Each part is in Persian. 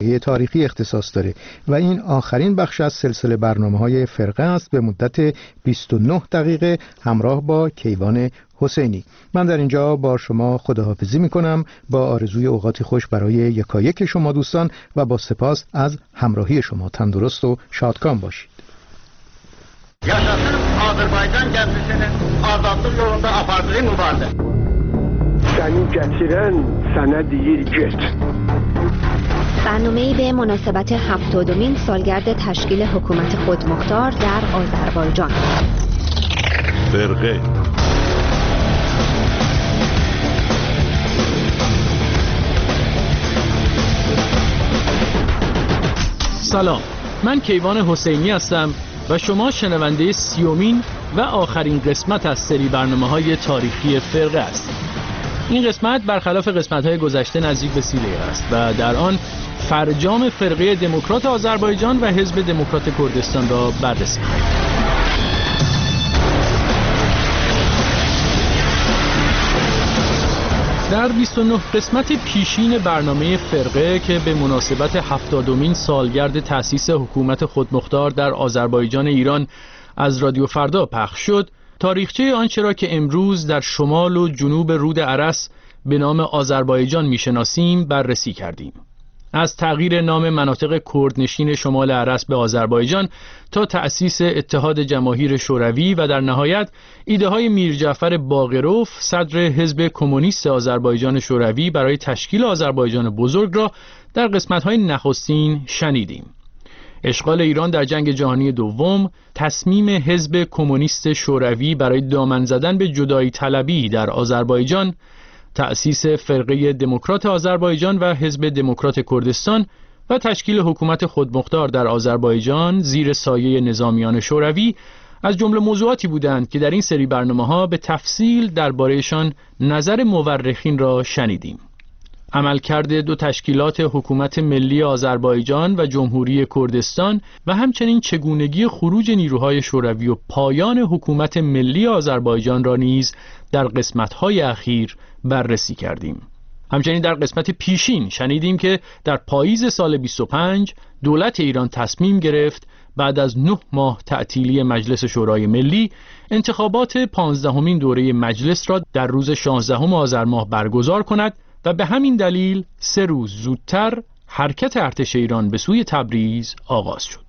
تاریخی اختصاص داره و این آخرین بخش از سلسله برنامه‌های فرقه است به مدت 29 دقیقه همراه با کیوان حسینی. من در اینجا با شما خداحافظی میکنم با آرزوی اوقات خوش برای یکایک شما دوستان و با سپاس از همراهی شما. تندرست و شادکام باشید. Yaşasın Azərbaycan gəmisinin azadlıq yolunda apardığı mübarizə. Səni gətirən sənə deyir get. برنامه‌ای به مناسبت 70مین سالگرد تشکیل حکومت خودمختار در آذربایجان. فرقه سلام، من کیوان حسینی هستم و شما شنونده 30مین و آخرین قسمت از سری برنامه‌های تاریخی فرقه است. این قسمت برخلاف قسمت‌های گذشته نزدیک به 30 دقیقه است و در آن فرجام فرقه دموکرات آذربایجان و حزب دموکرات کردستان را بررسی کنیم. در 29 قسمت پیشین برنامه فرقه که به مناسبت 70مین سالگرد تأسیس حکومت خودمختار در آذربایجان ایران از رادیو فردا پخش شد، تاریخچه آنچه را که امروز در شمال و جنوب رود ارس به نام آذربایجان میشناسیم بررسی کردیم. از تغییر نام مناطق کردنشین شمال ارس به آذربایجان تا تأسیس اتحاد جماهیر شوروی و در نهایت ایده‌های میرجعفر باقروف صدر حزب کمونیست آذربایجان شوروی برای تشکیل آذربایجان بزرگ را در قسمت‌های نخستین شنیدیم. اشغال ایران در جنگ جهانی دوم، تصمیم حزب کمونیست شوروی برای دامن زدن به جدایی طلبی در آذربایجان، تأسیس فرقه دموکرات آذربایجان و حزب دموکرات کردستان و تشکیل حکومت خودمختار در آذربایجان زیر سایه نظامیان شوروی از جمله موضوعاتی بودند که در این سری برنامه‌ها به تفصیل درباره‌شان نظر مورخین را شنیدیم. عملکرد دو تشکیلات حکومت ملی آذربایجان و جمهوری کردستان و همچنین چگونگی خروج نیروهای شوروی و پایان حکومت ملی آذربایجان را نیز در قسمت‌های اخیر بررسی کردیم. همچنین در قسمت پیشین شنیدیم که در پاییز سال 25 دولت ایران تصمیم گرفت بعد از 9 ماه تعطیلی مجلس شورای ملی انتخابات 15مین دوره مجلس را در روز 16 آذر ماه برگزار کند و به همین دلیل 3 روز زودتر حرکت ارتش ایران به سوی تبریز آغاز شد.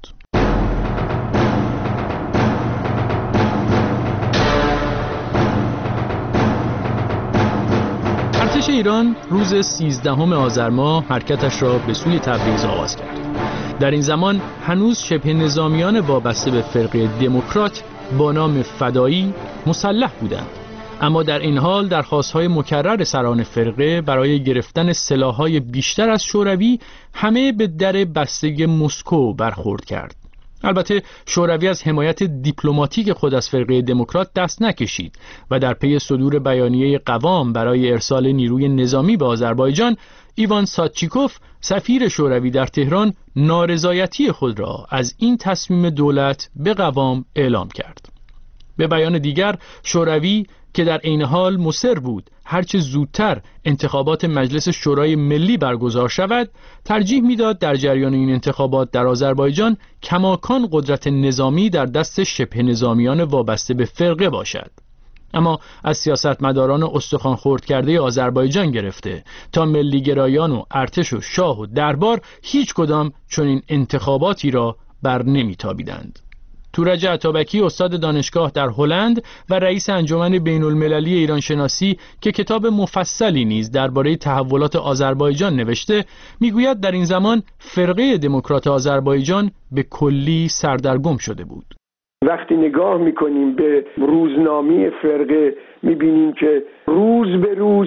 ارتش ایران روز 13 آذر ماه حرکتش را به سوی تبریز آغاز کرد. در این زمان هنوز شبه نظامیان وابسته به فرقه دموکرات با نام فدایی مسلح بودند، اما در این حال درخواست‌های مکرر سران فرقه برای گرفتن سلاح‌های بیشتر از شوروی همه به در بسته مسکو برخورد کرد. البته شوروی از حمایت دیپلماتیک خود از فرقه دموکرات دست نکشید و در پی صدور بیانیه قوام برای ارسال نیروی نظامی به آذربایجان، ایوان ساتچیکوف سفیر شوروی در تهران نارضایتی خود را از این تصمیم دولت به قوام اعلام کرد. به بیان دیگر، شوروی که در عین حال مصر بود هرچه زودتر انتخابات مجلس شورای ملی برگزار شود، ترجیح میداد در جریان این انتخابات در آذربایجان کماکان قدرت نظامی در دست شبه نظامیان وابسته به فرقه باشد. اما از سیاستمداران استخوان خرد کرده آذربایجان گرفته تا ملیگرایان و ارتش و شاه و دربار هیچ کدام چنین انتخاباتی را بر نمیتابیدند. تورج عطابکی استاد دانشگاه در هلند و رئیس انجمن بین المللی ایران شناسی که کتاب مفصلی نیز درباره تحولات آذربایجان نوشته، میگوید در این زمان فرقه دموکرات آذربایجان به کلی سردرگم شده بود. وقتی نگاه میکنیم به روزنامه فرقه میبینیم که روز به روز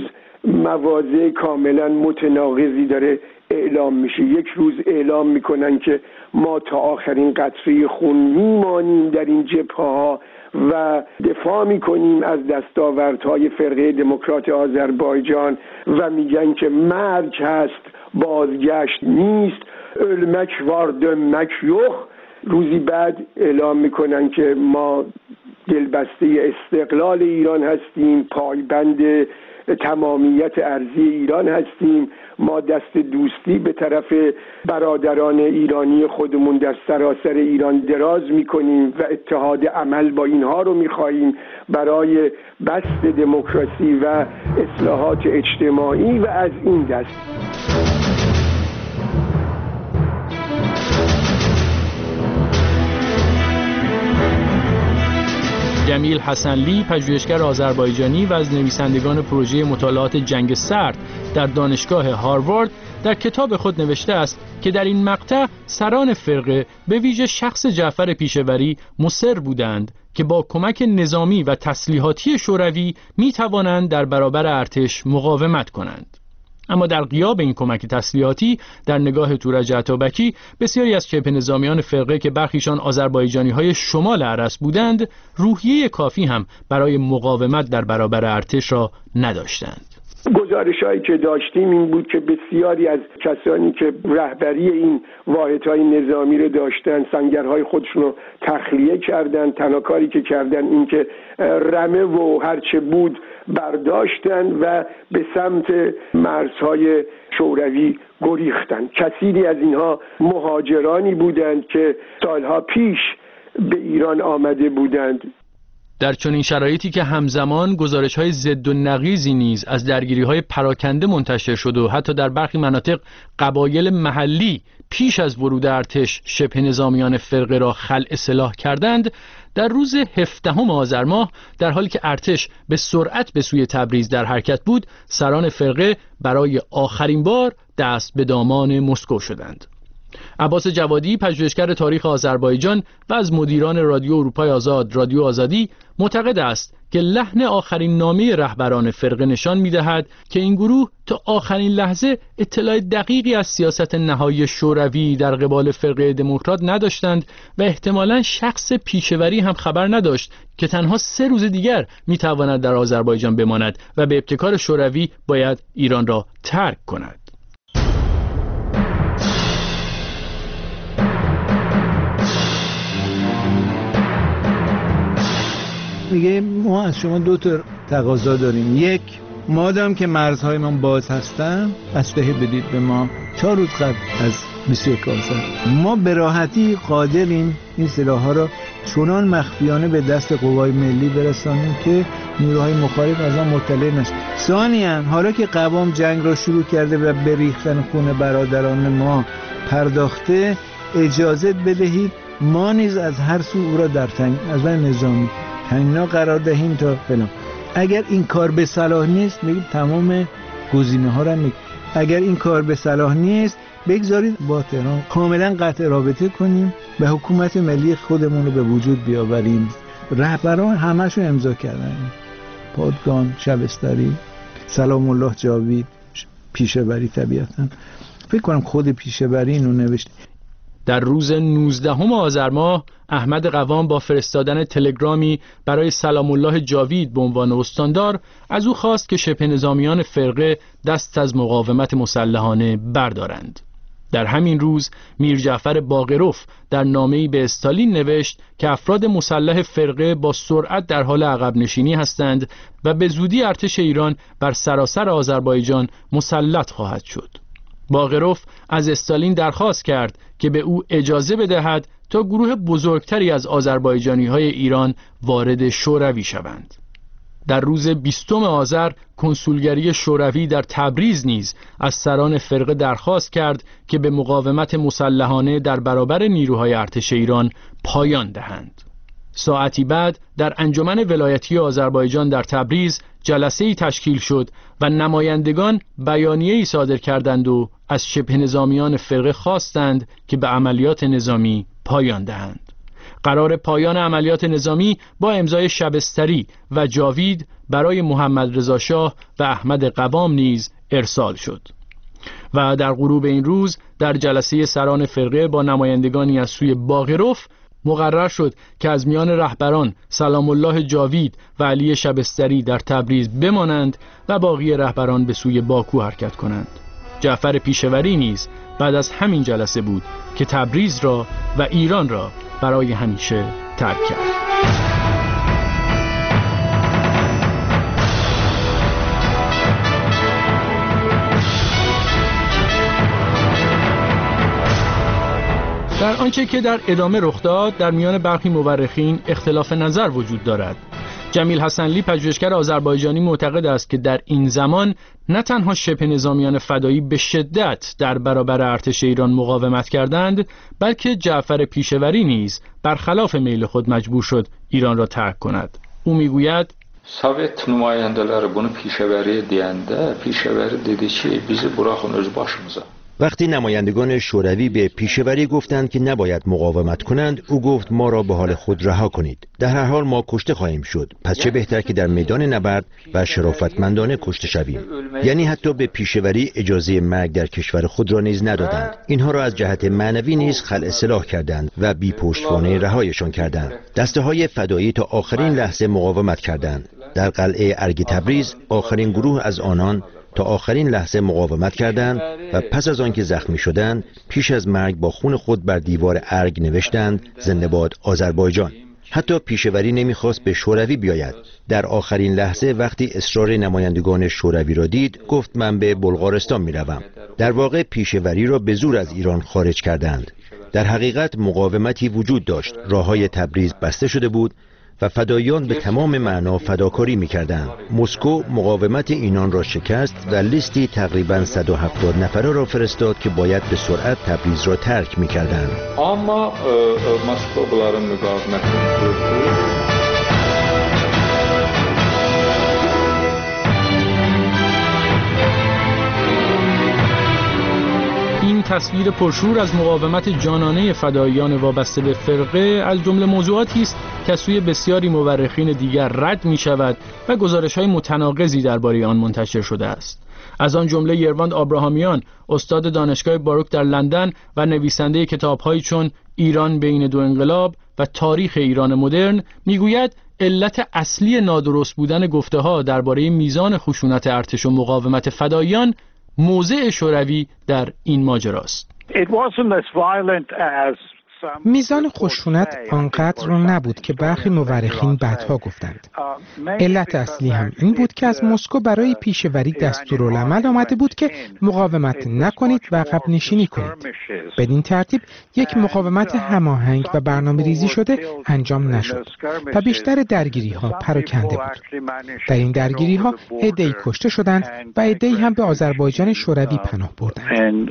مواضع کاملا متناقضی داره اعلام میشه. یک روز اعلام میکنن که ما تا آخرین قطره خون میمانیم در این جبهه‌ها و دفاع میکنیم از دستاوردهای فرقه دموکرات آذربایجان و میگن که مرگ هست، بازگشت نیست، ölmek var dönmek yok. روزی بعد اعلام میکنن که ما دلبسته استقلال ایران هستیم، پایبند تمامیت ارضی ایران هستیم. ما دست دوستی به طرف برادران ایرانی خودمون در سراسر ایران دراز میکنیم و اتحاد عمل با اینها رو میخواهیم برای بسط دموکراسی و اصلاحات اجتماعی و از این دست. جمیل حسنلی، پژوهشگر آذربایجانی و از نویسندگان پروژه مطالعات جنگ سرد در دانشگاه هاروارد، در کتاب خود نوشته است که در این مقطع سران فرقه به ویژه شخص جعفر پیشوری مصر بودند که با کمک نظامی و تسلیحاتی شوروی می توانند در برابر ارتش مقاومت کنند. اما در غیاب این کمک تسلیحاتی، در نگاه تورج عطابکی، بسیاری از شبه نظامیان فرقه که برخیشان آذربایجانی‌های شمال ارس بودند، روحیه کافی هم برای مقاومت در برابر ارتش را نداشتند. گزارش‌هایی که داشتیم این بود که بسیاری از کسانی که رهبری این واحدهای نظامی رو داشتن سنگرهای خودشون رو تخلیه کردن. تنها کاری که کردن این که رمه و هرچه بود برداشتن و به سمت مرزهای شوروی گریختن. کثیری از اینها مهاجرانی بودند که سالها پیش به ایران آمده بودند. در چنین شرایطی که همزمان گزارش‌های ضد و نقیضی نیز از درگیری‌های پراکنده منتشر شد و حتی در برخی مناطق قبایل محلی پیش از ورود ارتش شبه نظامیان فرقه را خلع سلاح کردند، در روز 17 آذر ماه، در حالی که ارتش به سرعت به سوی تبریز در حرکت بود، سران فرقه برای آخرین بار دست به دامان مسکو شدند. عباس جوادی، پژوهشگر تاریخ آذربایجان و از مدیران رادیو اروپای آزاد، رادیو آزادی، معتقد است که لحن آخرین نامه رهبران فرقه نشان می‌دهد که این گروه تا آخرین لحظه اطلاع دقیقی از سیاست نهایی شوروی در قبال فرقه دموکرات نداشتند و احتمالاً شخص پیشوری هم خبر نداشت که تنها 3 روز دیگر می‌تواند در آذربایجان بماند و به ابتکار شوروی باید ایران را ترک کند. میگه ما از شما 2 تا تقاضا داریم. یک، مادام که مرزهای ما باز هستن اسلحه بدید به ما. 4 روز قبل از 21 آذر ما به راحتی قادریم این سلاح‌ها را چنان مخفیانه به دست قوای ملی برسانیم که نیروهای مخالف از آن مطلع نشن. ثانیاً حالا که قوام جنگ را شروع کرده و به ریختن خون برادران ما پرداخته، اجازه بدهید ما نیز از هر سو او را در از نظامی تنگنا قرار دهیم تا فلان. اگر این کار به صلاح نیست، میگیم تمام گزینه‌ها را میگیم. اگر این کار به صلاح نیست، بگذارید با تهران کاملا قطع رابطه کنیم و حکومت ملی خودمون رو به وجود بیاوریم. رهبران همه‌شو امضا کردن. پادگان، شبستری، سلام الله جاوید، پیشوری طبیعتاً. فکر کنم خود پیشوری اینو نوشته. در روز 19 آذر ماه، احمد قوام با فرستادن تلگرامی برای سلام الله جاوید به عنوان استاندار از او خواست که شبه نظامیان فرقه دست از مقاومت مسلحانه بردارند. در همین روز میر جعفر باقروف در نامه‌ای به استالین نوشت که افراد مسلح فرقه با سرعت در حال عقب نشینی هستند و به زودی ارتش ایران بر سراسر آذربایجان مسلط خواهد شد. باقروف از استالین درخواست کرد که به او اجازه بدهد تا گروه بزرگتری از آذربایجانی‌های ایران وارد شوروی شوند. در روز 20 آذر کنسولگری شوروی در تبریز نیز از سران فرقه درخواست کرد که به مقاومت مسلحانه در برابر نیروهای ارتش ایران پایان دهند. ساعتی بعد در انجمن ولایتی آذربایجان در تبریز جلسه‌ای تشکیل شد و نمایندگان بیانیه‌ای صادر کردند و از شبه نظامیان فرقه خواستند که به عملیات نظامی پایان دهند. قرار پایان عملیات نظامی با امضای شبستری و جاوید برای محمد رضا شاه و احمد قوام نیز ارسال شد. و در غروب این روز در جلسه سران فرقه با نمایندگانی از سوی باقروف مقرر شد که از میان رهبران سلام الله جاوید و علی شبستری در تبریز بمانند و باقی رهبران به سوی باکو حرکت کنند. جعفر پیشوری نیز بعد از همین جلسه بود که تبریز را و ایران را برای همیشه ترک کرد. در آنچه که در ادامه رخ داد در میان برخی مورخین اختلاف نظر وجود دارد. جمیل حسنلی پژوهشگر آذربایجانی معتقد است که در این زمان نه تنها شبه نظامیان فدایی به شدت در برابر ارتش ایران مقاومت کردند، بلکه جعفر پیشوری نیز برخلاف میل خود مجبور شد ایران را ترک کند. او میگوید Sovet nümayəndələri bunu پیشوری deyəndə, پیشوری dedi ki, bizi buraxın öz başımıza. وقتی نمایندگان شوروی به پیشوری گفتند که نباید مقاومت کنند، او گفت ما را به حال خود رها کنید. در هر حال ما کشته خواهیم شد. پس چه بهتر که در میدان نبرد و شرافتمندانه کشته شویم. یعنی حتی به پیشوری اجازه مرگ در کشور خود را نیز ندادند. اینها را از جهت معنوی نیز خلع سلاح کردند و بی پشتوانه رهایشان کردند. دسته های فدایی تا آخرین لحظه مقاومت کردند. در قلعه ارگ تبریز آخرین گروه از آنان تا آخرین لحظه مقاومت کردند و پس از آنکه زخمی شدند پیش از مرگ با خون خود بر دیوار ارگ نوشتند زنده باد آذربایجان. حتی پیشوری نمیخواست به شوروی بیاید. در آخرین لحظه وقتی اصرار نمایندگان شوروی را دید گفت من به بلغارستان میروم. در واقع پیشوری را به زور از ایران خارج کردند. در حقیقت مقاومتی وجود داشت. راههای تبریز بسته شده بود و فداییان به تمام معنا فداکاری می‌کردند. مسکو مقاومت اینان را شکست و لیستی تقریباً 170 نفره را فرستاد که باید به سرعت تبریز را ترک می‌کردند. اما مسکو bunların müqavimətini gördü. این تصویر پرشور از مقاومت جانانه فداییان وابسته به فرقه از جمله موضوعاتی است که از سوی بسیاری مورخین دیگر رد می شود و گزارش‌های متناقضی درباره آن منتشر شده است. از آن جمله یرواند آبراهامیان، استاد دانشگاه باروک در لندن و نویسنده کتاب‌هایی چون ایران بین دو انقلاب و تاریخ ایران مدرن، میگوید علت اصلی نادرست بودن گفته‌ها درباره میزان خشونت ارتش و مقاومت فداییان موضع شوروی در این ماجراست. میزان خشونت آنقدر نبود که برخی مورخین بعدها گفتند. علت اصلی هم این بود که از مسکو برای پیشوری دستورالعمل آمده بود که مقاومت نکنید و عقب نشینی کنید. بدین ترتیب یک مقاومت هماهنگ و برنامه‌ریزی شده انجام نشد و بیشتر درگیری‌ها پراکنده بود. در این درگیری‌ها عده‌ای کشته شدند و عده‌ای هم به آذربایجان شوروی پناه بردند.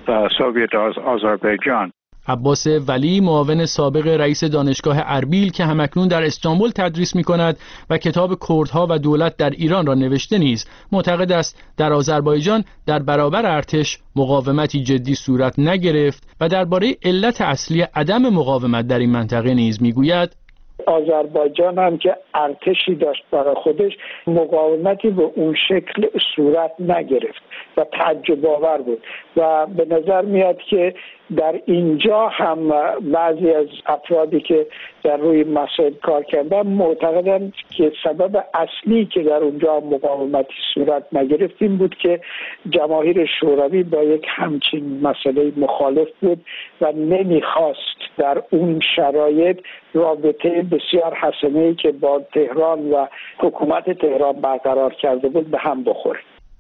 عباس ولی، معاون سابق رئیس دانشگاه اربیل که همکنون در استانبول تدریس می‌کند و کتاب کردها و دولت در ایران را نوشته نیز، معتقد است در آذربایجان در برابر ارتش مقاومتی جدی صورت نگرفت و درباره علت اصلی عدم مقاومت در این منطقه نیز می‌گوید آذربایجان هم که ارتشی داشت برای خودش مقاومتی به اون شکل صورت نگرفت و تعجب آور بود و به نظر میاد که در اینجا هم بعضی از افرادی که در روی مسائل کار کردن معتقدند که سبب اصلی که در اونجا مقاومتی صورت نگرفت این بود که جماهیر شوروی با یک همچین مسئله مخالف بود و نمیخواست در اون شرایط رابطه بسیار حسنه‌ای که با تهران و حکومت تهران برقرار کرده بود به هم بخوره.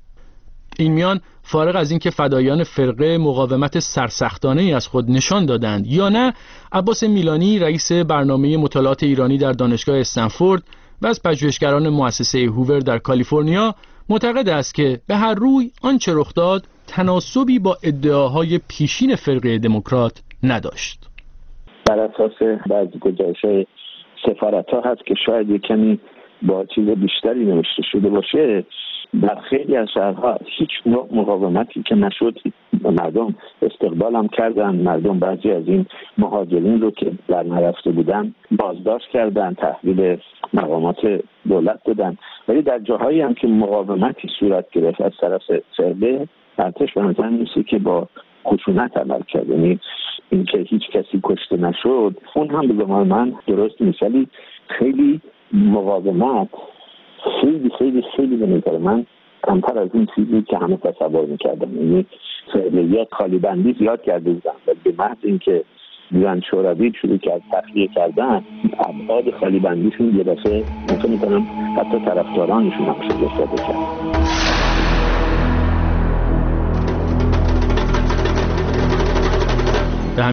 این میان فارغ از اینکه فدایان فرقه مقاومت سرسختانه‌ای از خود نشان دادند یا نه، عباس میلانی رئیس برنامه مطالعات ایرانی در دانشگاه استنفورد و از پژوهشگران مؤسسه هوور در کالیفرنیا معتقد است که به هر روی آنچه رخ داد تناسبی با ادعاهای پیشین فرقه دموکرات نداشت. بر اساس بعضی گزارش‌های سفارت‌ها هست که شاید یک کمی با چیز بیشتری نوشته شده باشه. در خیلی از شهرها هیچ نوع مقاومتی که نشد، مردم استقبال هم کردن. مردم بعضی از این مهاجرین رو که در نرفته بودن بازداشت کردن، تحویل مقامات دولت دادن. ولی در جاهایی هم که مقاومتی صورت گرفت از طرف فرقه، ارتش به نظر میسه که با خشونت عمل کرد. یعنی اینکه هیچ کسی کشته نشد اون هم به گمان من درست نیست، ولی خیلی مقاومت خیلی خیلی خیلی به نظر من کمتر از این چیزی که همه تصور میکردن. یعنی فعلیت خالی بندی زیاد کرده بودن و به محض اینکه بیان شوروی شروع کرد تخلیه کردن، ابعاد خالی بندیشون یه دفعه ممکن میکنم حتی طرفدارانشون هم شده کرد.